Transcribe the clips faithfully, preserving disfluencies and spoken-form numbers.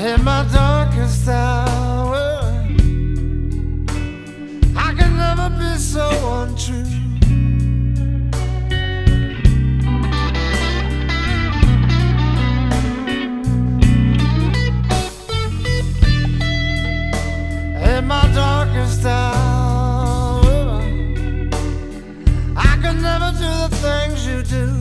In my darkest hour, I can never be so untrue. In my darkest hour, I can never do the things you do.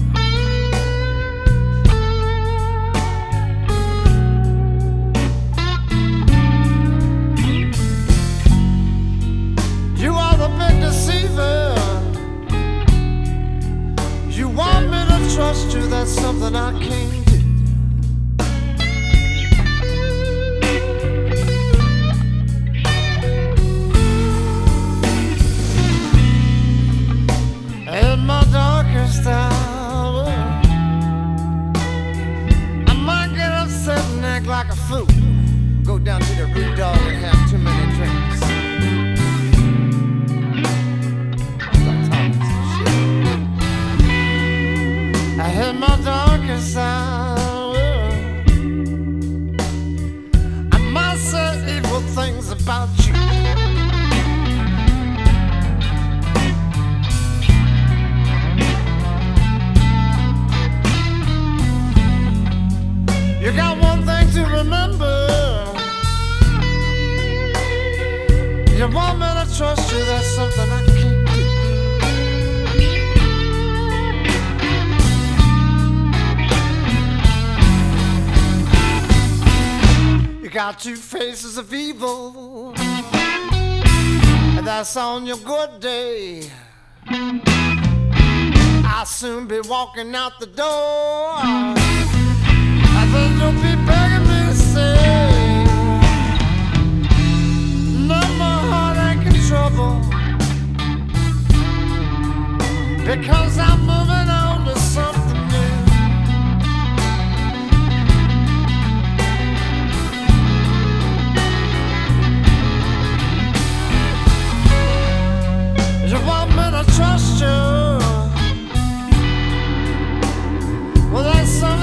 You are the big deceiver. You want me to trust you, that's something I can't do. In my darkest hour, I might get upset and act like a fool. Go down to the Root Dog and have too many drinks. In my darkest hour, I might say evil things about you. You got one thing to remember. You want me to trust you, that's something I can't do. You got two faces of evil, and that's on your good day. I'll soon be walking out the door, and then you'll be begging me to say, no, my heart ain't in trouble, because I'm moving on to something new. You want me to trust you? Well, that's something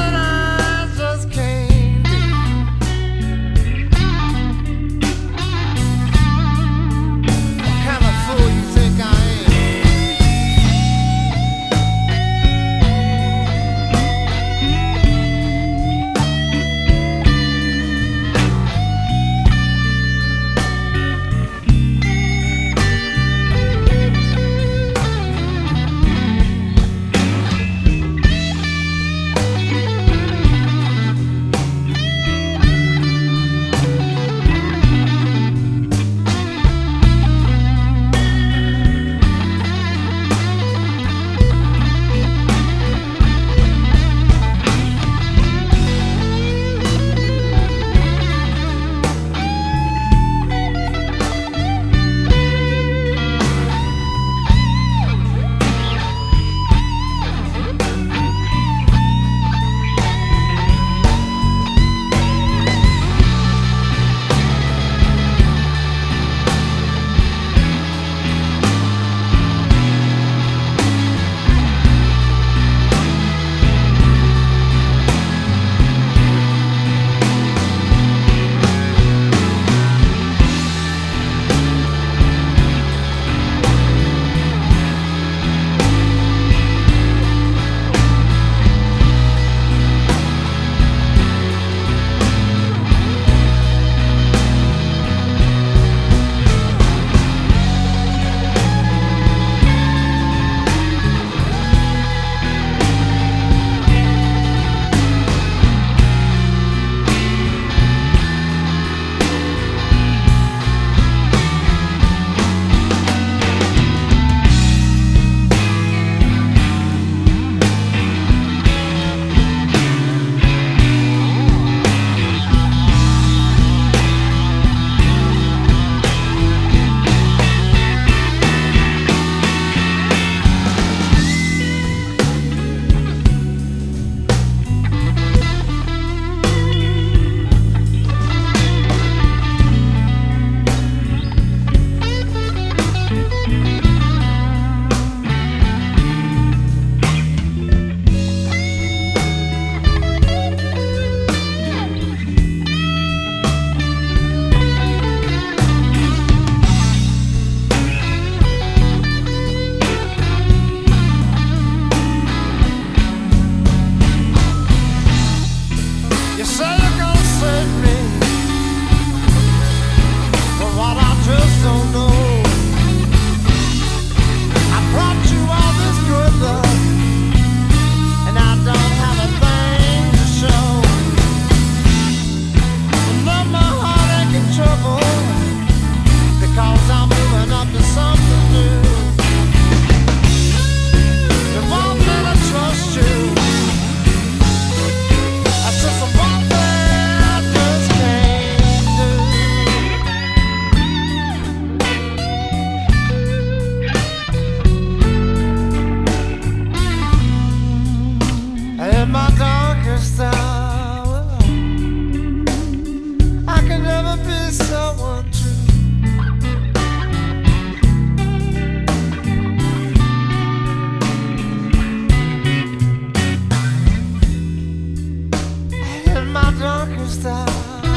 darkest hour.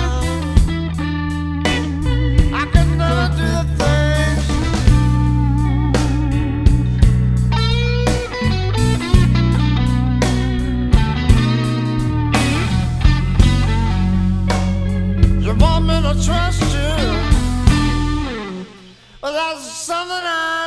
I could never do the things you want me to trust you, but that's something I